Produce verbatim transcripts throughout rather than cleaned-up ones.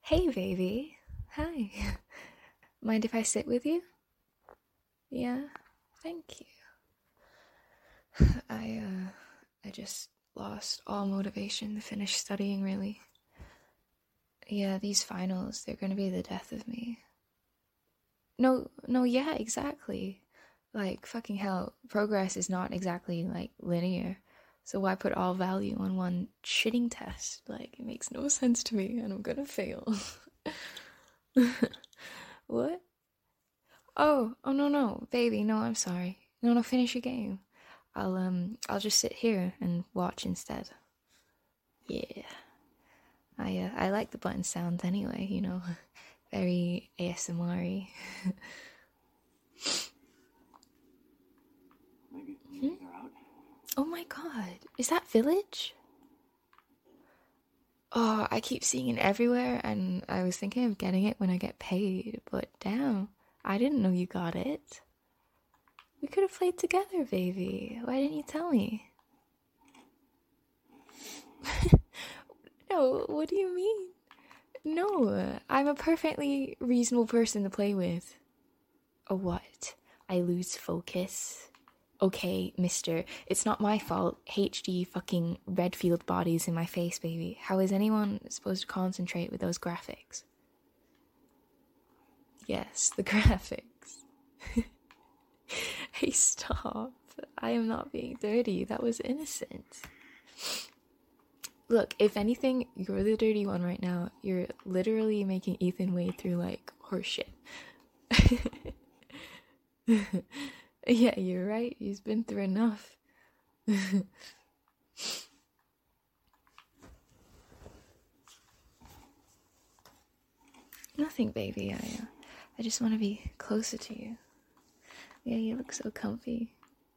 Hey, baby. Hi. Mind if I sit with you? Yeah, thank you. I, uh, I just lost all motivation to finish studying, really. Yeah, these finals, they're gonna be the death of me. No, no, yeah, exactly. Like, fucking hell, progress is not exactly, like, linear. So why put all value on one shitting test? Like, it makes no sense to me, and I'm gonna fail. What? Oh, oh no, no, baby, no, I'm sorry. No, no, finish your game. I'll um, I'll just sit here and watch instead. Yeah, I uh, I like the button sounds anyway. You know, very A S M R-y. Maybe, maybe hmm? They're out. Oh my god, is that Village? Oh, I keep seeing it everywhere, and I was thinking of getting it when I get paid, but damn, I didn't know you got it. We could have played together, baby. Why didn't you tell me? No, what do you mean? No, I'm a perfectly reasonable person to play with. A what? I lose focus? Okay, mister, it's not my fault. H D fucking Redfield bodies in my face, baby. How is anyone supposed to concentrate with those graphics? Yes, the graphics. Hey, stop. I am not being dirty. That was innocent. Look, if anything, you're the dirty one right now. You're literally making Ethan wade through, like, horseshit. Yeah, you're right. He's been through enough. Nothing, baby. I, uh, I just want to be closer to you. Yeah, you look so comfy.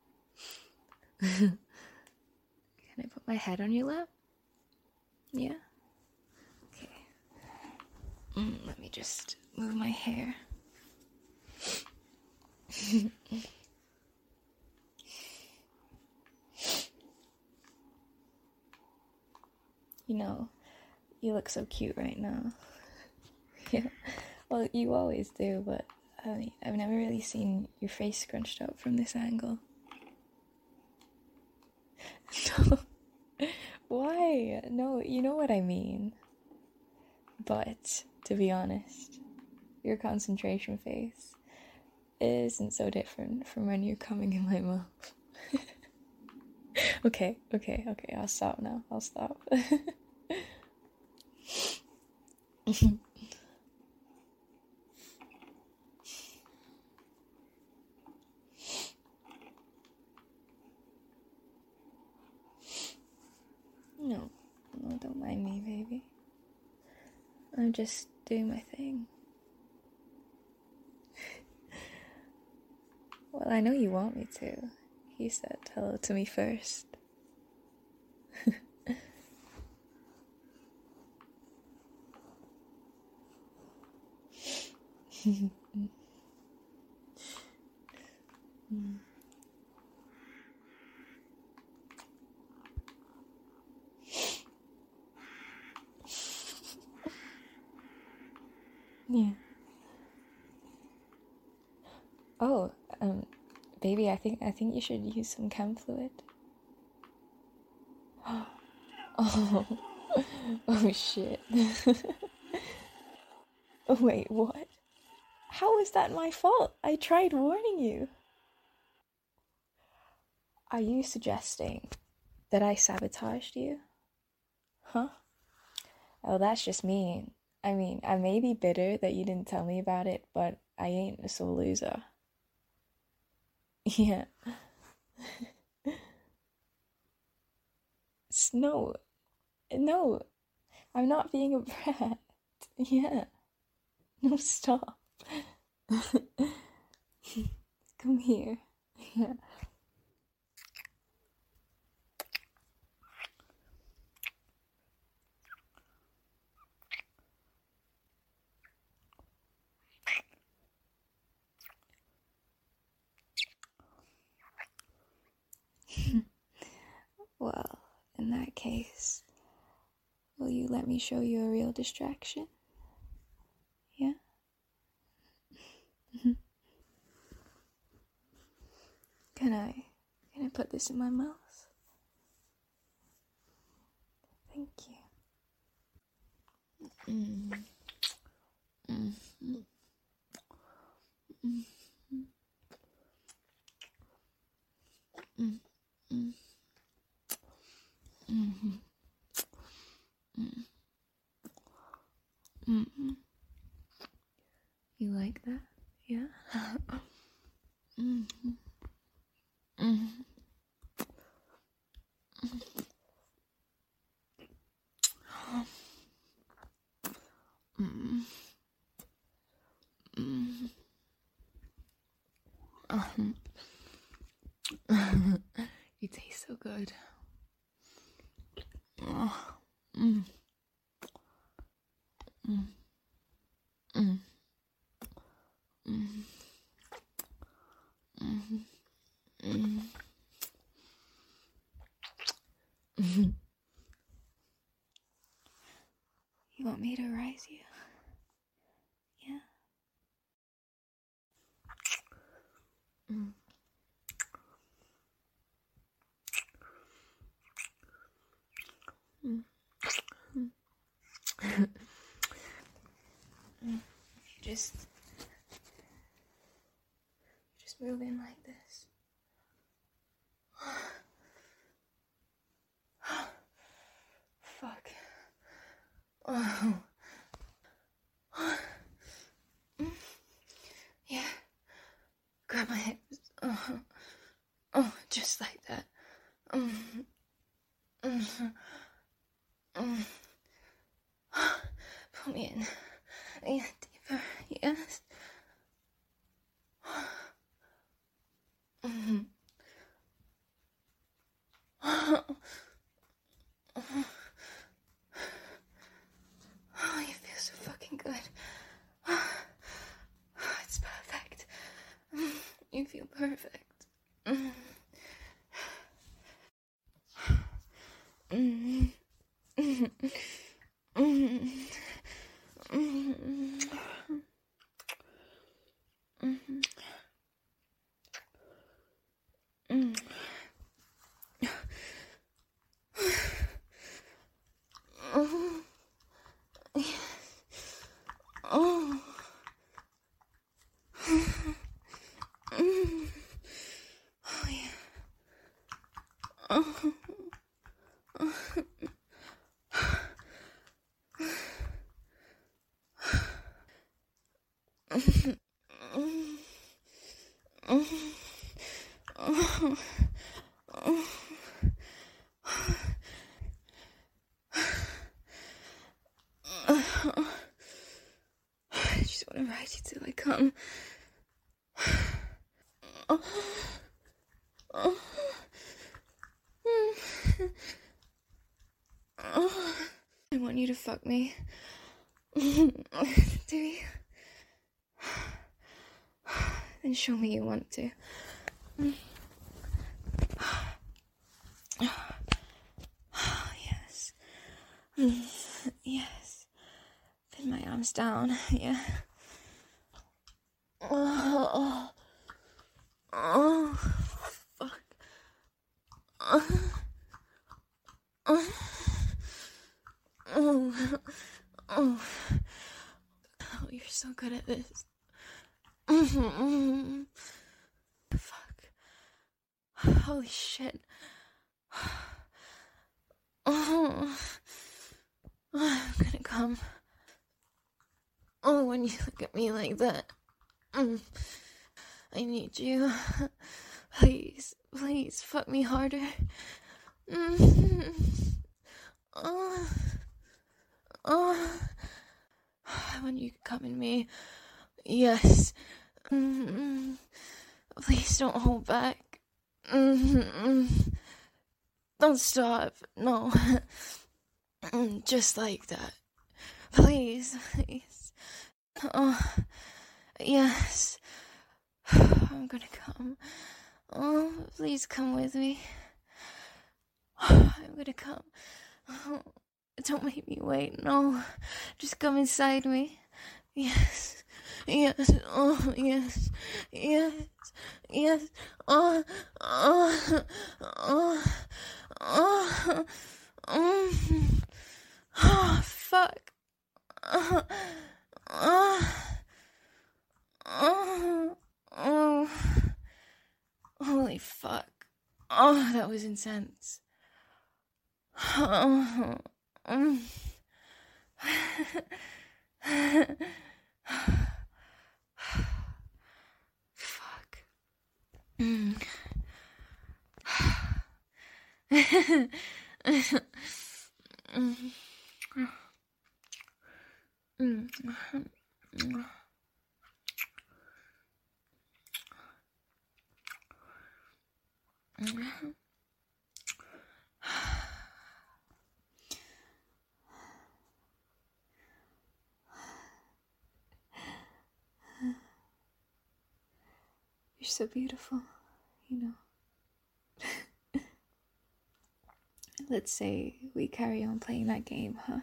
Can I put my head on your lap? Yeah? Okay. Mm, let me just move my hair. You know, you look so cute right now. Yeah. Well, you always do, but I mean, I've never really seen your face scrunched up from this angle. No. Why? No, you know what I mean. But, to be honest, your concentration face isn't so different from when you're coming in my mouth. Okay, okay, okay, I'll stop now. I'll stop. No, no, don't mind me, baby. I'm just doing my thing. Well, I know you want me to. He said hello to me first. mm. Yeah. Oh, um, baby, I think I think you should use some chem fluid. Oh, oh shit. Oh, wait, what? How is that my fault? I tried warning you. Are you suggesting that I sabotaged you? Huh? Oh, that's just mean. I mean, I may be bitter that you didn't tell me about it, but I ain't a sore loser. Yeah. No, no, I'm not being a brat. Yeah. No, stop. Come here. Yeah. Well, in that case, will you let me show you a real distraction? Can I, can I put this in my mouth? Thank you. Mm. Mm. Mm. Mm. Mm. Mm. Mm. Mm. Mm. You like that? Yeah? Mm. Mm. Mm. Mm. Um. You taste so good. Oh. Mm. Mm. Mm. Mm. Mm. Mm. Mm. You want me to rise you? Yeah. Mm. Mm. Mm. You just, just move in like this. Fuck. Oh. Yeah. Grab my hips. Oh. Oh, just like that. Mm. Mm. Mm. Put me in. Yeah, deeper. Yes. Mm. Oh, you feel so fucking good. It's perfect. You feel perfect. Mm. Mm. Mm. Mm. Mm. Mm. Mm. Oh. Oh. Mm. Oh, yeah. Oh. I just want to ride you till I come. Oh. Oh. Oh. I want you to fuck me. Do you? Then show me you want to. Yes. Yes. Pin my arms down. Yeah. Oh. Oh. Fuck. Oh. Oh. Oh. Oh. Oh, you're so good at this. Mm-hmm. Fuck. Holy shit. Oh. I'm gonna come. Oh, when you look at me like that. Mm. I need you. Please, please, fuck me harder. Mm. Oh. Oh. I want you to come in me. Yes. Mm-hmm. Please don't hold back. Mm-hmm. Don't stop. No. Just like that. Please, please. Oh, yes. I'm gonna come. Oh, please come with me. I'm gonna come. Oh, don't make me wait. No. Just come inside me. Yes. yes, oh, yes, yes, yes, oh, oh, oh, oh, oh, oh, fuck, oh, oh, oh, oh, holy fuck, oh, that was intense, oh, oh. Fuck. Mm. You're so beautiful, you know. Let's say we carry on playing that game, huh?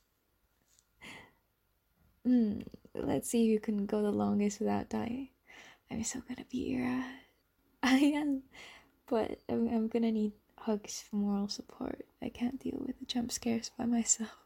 Mm, let's see who can go the longest without dying. I'm so gonna beat your ass. I am, but I'm, I'm gonna need hugs for moral support. I can't deal with the jump scares by myself.